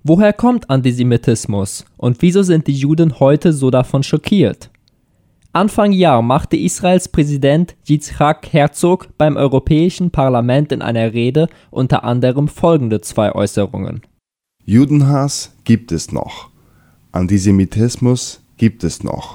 Woher kommt Antisemitismus und wieso sind die Juden heute so davon schockiert? Anfang Jahr machte Israels Präsident Yitzhak Herzog beim Europäischen Parlament in einer Rede unter anderem folgende zwei Äußerungen. Judenhass gibt es noch. Antisemitismus gibt es noch.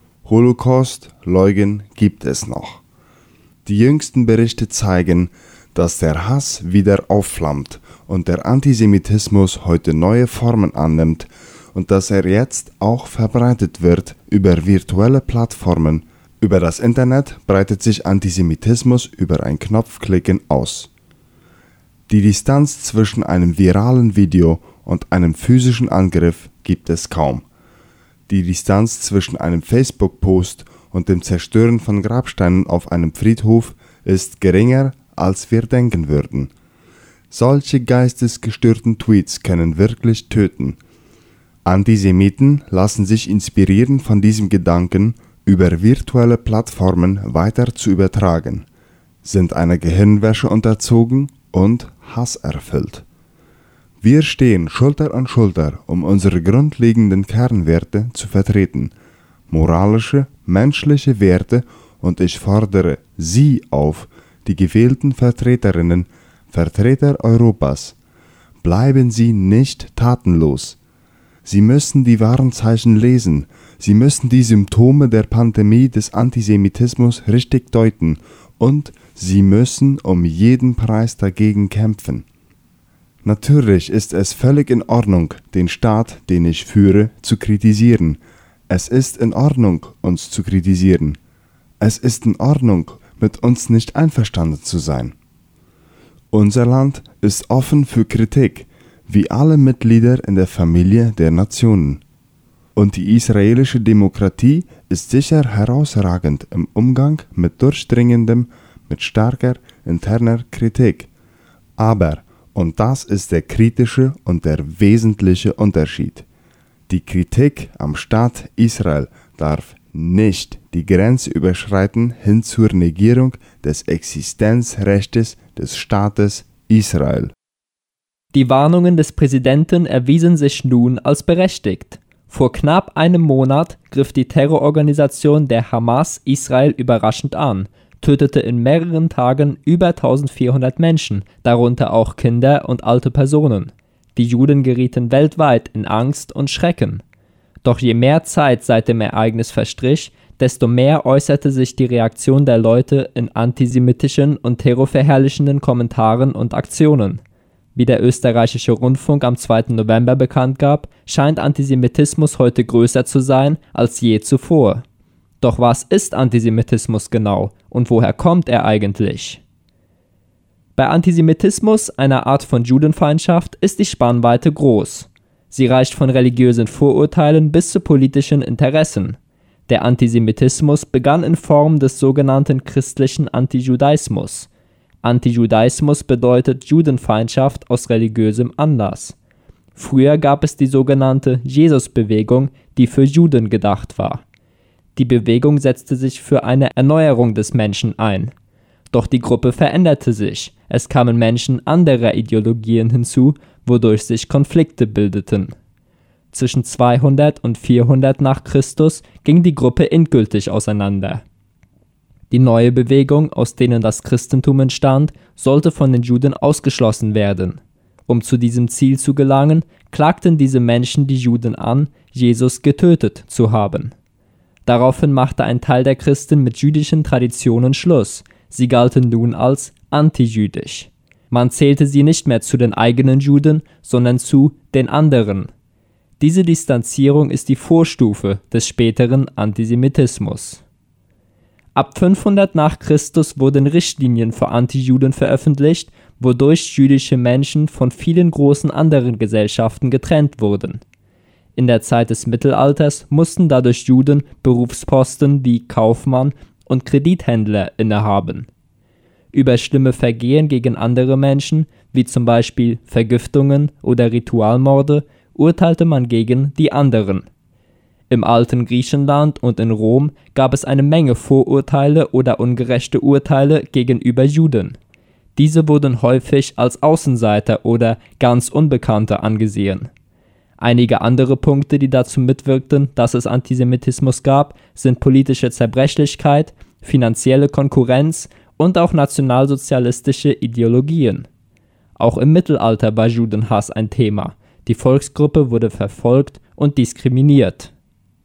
Holocaust-Leugnen gibt es noch. Die jüngsten Berichte zeigen, dass der Hass wieder aufflammt und der Antisemitismus heute neue Formen annimmt und dass er jetzt auch verbreitet wird über virtuelle Plattformen. Über das Internet breitet sich Antisemitismus über ein Knopfklicken aus. Die Distanz zwischen einem viralen Video und einem physischen Angriff gibt es kaum. Die Distanz zwischen einem Facebook-Post und dem Zerstören von Grabsteinen auf einem Friedhof ist geringer, als wir denken würden. Solche geistesgestörten Tweets können wirklich töten. Antisemiten lassen sich inspirieren von diesem Gedanken, über virtuelle Plattformen weiter zu übertragen, sind einer Gehirnwäsche unterzogen und hasserfüllt. Wir stehen Schulter an Schulter, um unsere grundlegenden Kernwerte zu vertreten, moralische, menschliche Werte, und ich fordere Sie auf, die gewählten Vertreterinnen, Vertreter Europas, bleiben Sie nicht tatenlos. Sie müssen die Warnzeichen lesen, Sie müssen die Symptome der Pandemie des Antisemitismus richtig deuten und Sie müssen um jeden Preis dagegen kämpfen. Natürlich ist es völlig in Ordnung, den Staat, den ich führe, zu kritisieren. Es ist in Ordnung, uns zu kritisieren. Es ist in Ordnung, mit uns nicht einverstanden zu sein. Unser Land ist offen für Kritik, wie alle Mitglieder in der Familie der Nationen. Und die israelische Demokratie ist sicher herausragend im Umgang mit durchdringendem, mit starker interner Kritik. Aber, und das ist der kritische und der wesentliche Unterschied, die Kritik am Staat Israel darf nicht die Grenze überschreiten hin zur Negierung des Existenzrechtes des Staates Israel. Die Warnungen des Präsidenten erwiesen sich nun als berechtigt. Vor knapp einem Monat griff die Terrororganisation der Hamas Israel überraschend an, tötete in mehreren Tagen über 1400 Menschen, darunter auch Kinder und alte Personen. Die Juden gerieten weltweit in Angst und Schrecken. Doch je mehr Zeit seit dem Ereignis verstrich, desto mehr äußerte sich die Reaktion der Leute in antisemitischen und terrorverherrlichenden Kommentaren und Aktionen. Wie der österreichische Rundfunk am 2. November bekannt gab, scheint Antisemitismus heute größer zu sein als je zuvor. Doch was ist Antisemitismus genau und woher kommt er eigentlich? Bei Antisemitismus, einer Art von Judenfeindschaft, ist die Spannweite groß. Sie reicht von religiösen Vorurteilen bis zu politischen Interessen. Der Antisemitismus begann in Form des sogenannten christlichen Antijudaismus. Antijudaismus bedeutet Judenfeindschaft aus religiösem Anlass. Früher gab es die sogenannte Jesusbewegung, die für Juden gedacht war. Die Bewegung setzte sich für eine Erneuerung des Menschen ein. Doch die Gruppe veränderte sich, es kamen Menschen anderer Ideologien hinzu, wodurch sich Konflikte bildeten. Zwischen 200 und 400 nach Christus ging die Gruppe endgültig auseinander. Die neue Bewegung, aus denen das Christentum entstand, sollte von den Juden ausgeschlossen werden. Um zu diesem Ziel zu gelangen, klagten diese Menschen die Juden an, Jesus getötet zu haben. Daraufhin machte ein Teil der Christen mit jüdischen Traditionen Schluss. Sie galten nun als antijüdisch. Man zählte sie nicht mehr zu den eigenen Juden, sondern zu den anderen. Diese Distanzierung ist die Vorstufe des späteren Antisemitismus. Ab 500 nach Christus wurden Richtlinien für Antijuden veröffentlicht, wodurch jüdische Menschen von vielen großen anderen Gesellschaften getrennt wurden. In der Zeit des Mittelalters mussten dadurch Juden Berufsposten wie Kaufmann und Kredithändler innehaben. Über schlimme Vergehen gegen andere Menschen, wie zum Beispiel Vergiftungen oder Ritualmorde, urteilte man gegen die anderen. Im alten Griechenland und in Rom gab es eine Menge Vorurteile oder ungerechte Urteile gegenüber Juden. Diese wurden häufig als Außenseiter oder ganz Unbekannte angesehen. Einige andere Punkte, die dazu mitwirkten, dass es Antisemitismus gab, sind politische Zerbrechlichkeit, finanzielle Konkurrenz und auch nationalsozialistische Ideologien. Auch im Mittelalter war Judenhass ein Thema. Die Volksgruppe wurde verfolgt und diskriminiert.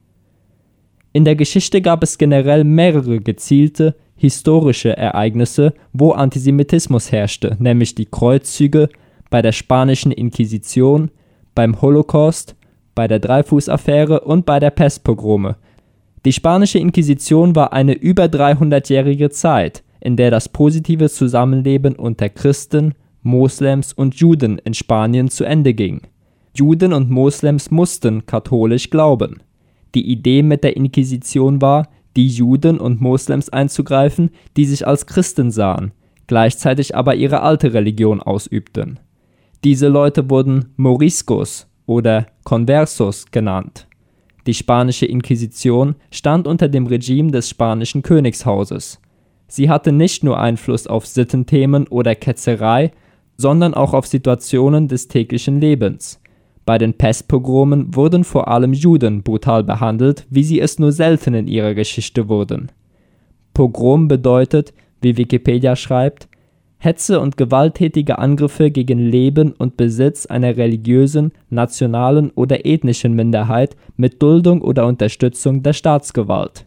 In der Geschichte gab es generell mehrere gezielte, historische Ereignisse, wo Antisemitismus herrschte, nämlich die Kreuzzüge, bei der Spanischen Inquisition, beim Holocaust, bei der Dreyfus-Affäre und bei der Pestpogrome. Die Spanische Inquisition war eine über 300-jährige Zeit, in der das positive Zusammenleben unter Christen, Moslems und Juden in Spanien zu Ende ging. Juden und Moslems mussten katholisch glauben. Die Idee mit der Inquisition war, die Juden und Moslems einzugreifen, die sich als Christen sahen, gleichzeitig aber ihre alte Religion ausübten. Diese Leute wurden Moriscos oder Conversos genannt. Die Spanische Inquisition stand unter dem Regime des spanischen Königshauses. Sie hatte nicht nur Einfluss auf Sittenthemen oder Ketzerei, sondern auch auf Situationen des täglichen Lebens. Bei den Pestpogromen wurden vor allem Juden brutal behandelt, wie sie es nur selten in ihrer Geschichte wurden. Pogrom bedeutet, wie Wikipedia schreibt, Hetze und gewalttätige Angriffe gegen Leben und Besitz einer religiösen, nationalen oder ethnischen Minderheit mit Duldung oder Unterstützung der Staatsgewalt.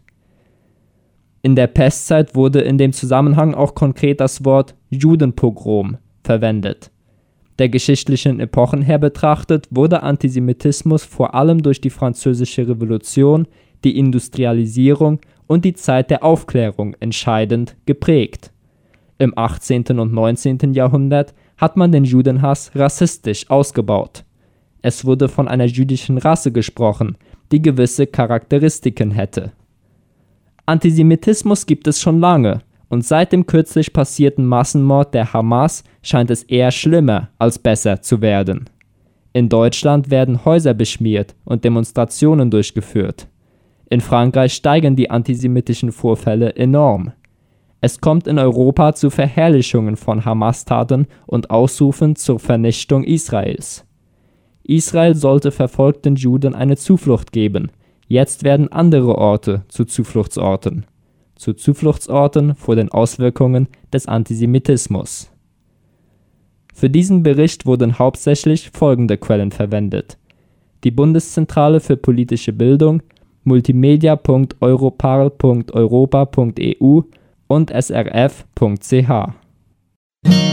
In der Pestzeit wurde in dem Zusammenhang auch konkret das Wort Judenpogrom verwendet. Der geschichtlichen Epochen her betrachtet wurde Antisemitismus vor allem durch die Französische Revolution, die Industrialisierung und die Zeit der Aufklärung entscheidend geprägt. Im 18. und 19. Jahrhundert hat man den Judenhass rassistisch ausgebaut. Es wurde von einer jüdischen Rasse gesprochen, die gewisse Charakteristiken hätte. Antisemitismus gibt es schon lange. Und seit dem kürzlich passierten Massenmord der Hamas scheint es eher schlimmer als besser zu werden. In Deutschland werden Häuser beschmiert und Demonstrationen durchgeführt. In Frankreich steigen die antisemitischen Vorfälle enorm. Es kommt in Europa zu Verherrlichungen von Hamas-Taten und Ausrufen zur Vernichtung Israels. Israel sollte verfolgten Juden eine Zuflucht geben. Jetzt werden andere Orte zu Zufluchtsorten vor den Auswirkungen des Antisemitismus. Für diesen Bericht wurden hauptsächlich folgende Quellen verwendet: die Bundeszentrale für politische Bildung, multimedia.europarl.europa.eu und srf.ch.